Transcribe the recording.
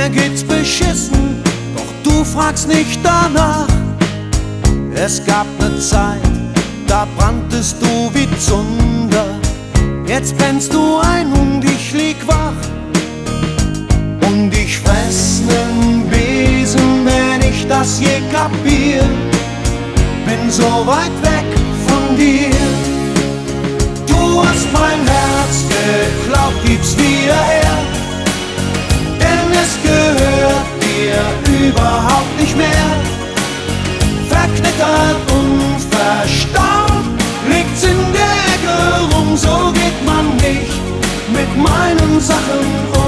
mir geht's beschissen, doch du fragst nicht danach. Es gab ne Zeit, da branntest du wie Zunder. Jetzt brennst du ein und ich lieg wach. Und ich fress nen Besen, wenn ich das je kapier. Bin so weit weg von dir. Du hast mein Herz geklaut, gib's wieder her. Denn es gehört dir überhaupt nicht mehr. Verknittert und verstaubt liegt's in der Ecke rum. So geht man nicht mit meinen Sachen um.